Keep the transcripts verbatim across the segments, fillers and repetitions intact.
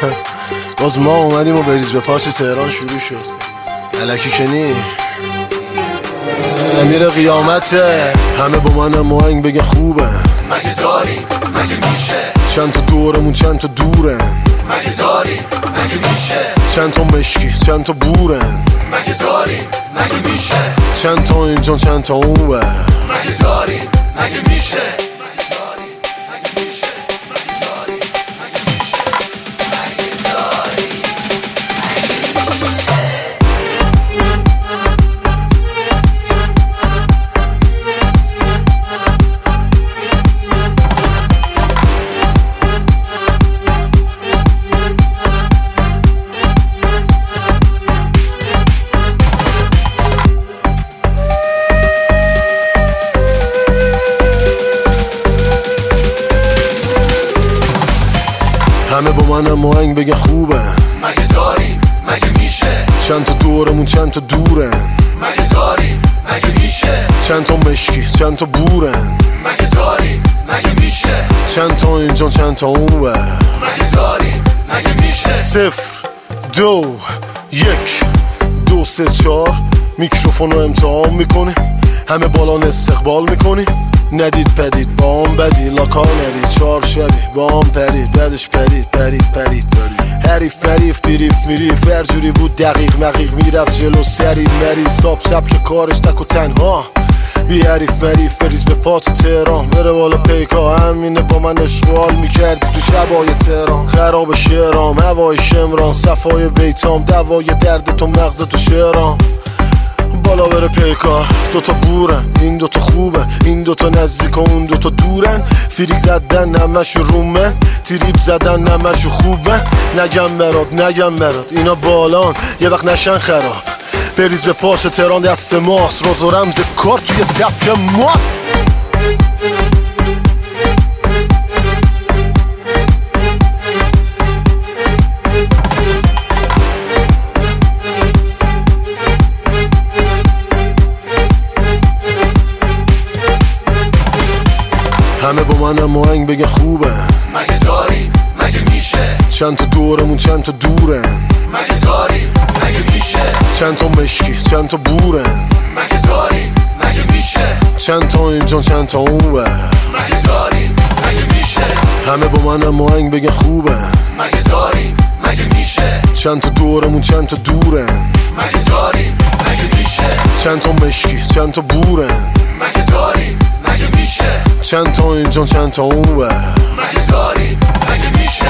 باز ما اومدیم و بریز به پاچه تهران شروع شد. الکی کنی امیر قیامته، همه با من موهنگ بگه خوبه. مگه داری مگه میشه؟ چند تا دورمون چند تا دورن. مگه داری مگه میشه؟ چند تا مشکی چند تا بورن. مگه داری مگه میشه؟ چند تا اینجا چند تا اونور. مگه داری مگه میشه؟ همه با من موهنگ بگه خوبه. مگه داری مگه میشه؟ چند تا دورمون چند تا دورن. مگه داری مگه میشه؟ چند تا مشکی چند تا بورن. مگه داری مگه میشه؟ چند تا اینجا چند تا اونور. مگه داری مگه میشه؟ صفر دو یک دو سه چهار میکروفون رو امتحان میکنیم، همه بالان استقبال میکنیم. ندید پدید با هم بدی لاکار ندید، چهار شبی با هم پرید بعدش پرید پرید پرید حریف فریف دیریف میریف هر جوری بود دقیق مقیق میرفت جلو سری مری ساب سبک کارش تک و تنها بی حریف مریف فریز به پات تهران بره بالا پیکا. همینه با من اشغال میکردی تو شبای تهران، خراب شعرام هوای شمران صفای بیتام دوای درد تو مغز تو شعرام. بالا بره پیکار دوتا بورن، این دوتا خوبه این دوتا نزدیک و اون دوتا دورن. فریک زدن نمشو رومن، تریپ زدن نمشو خوبه. نگم برات نگم برات اینا بالان یه وقت نشن خراب. بریز به پاش تهران دست ماست، روز و رمز کار توی سبک ماست. همه با من موهنگ بگه خوبه. مگه داری مگه میشه؟ چند تا دورمون چند تا دورن. مگه داری مگه میشه؟ چند تا مشکی چند تا بورن. مگه داری مگه میشه؟ چند تا اینجا چند تا اونور. مگه داری مگه میشه؟ همه با من موهنگ بگه خوبه. مگه داری مگه میشه؟ چند تا دورمون چند تا دورن. مگه داری مگه میشه؟ چند تا مشکی چند تا بورن. مگه داری مگه میشه؟ چند تا اینجا چند تا اونور. مگه داری مگه میشه؟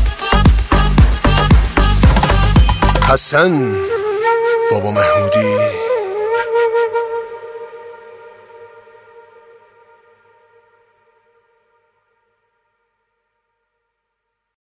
حسن بابا محمودی